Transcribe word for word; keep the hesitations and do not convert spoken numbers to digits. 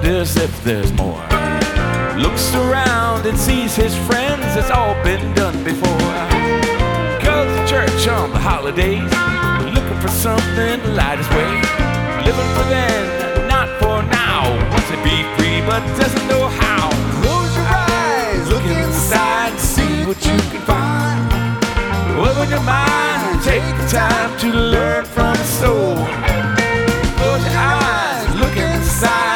wonders if there's more. Looks around and sees his friends, it's all been done before. Goes to church on the holidays, looking for something to light his way. Living for then, not for now. Wants to be free but doesn't know how. Close your eyes, Look inside and see what you can find. Open your mind, take the time to learn from the soul.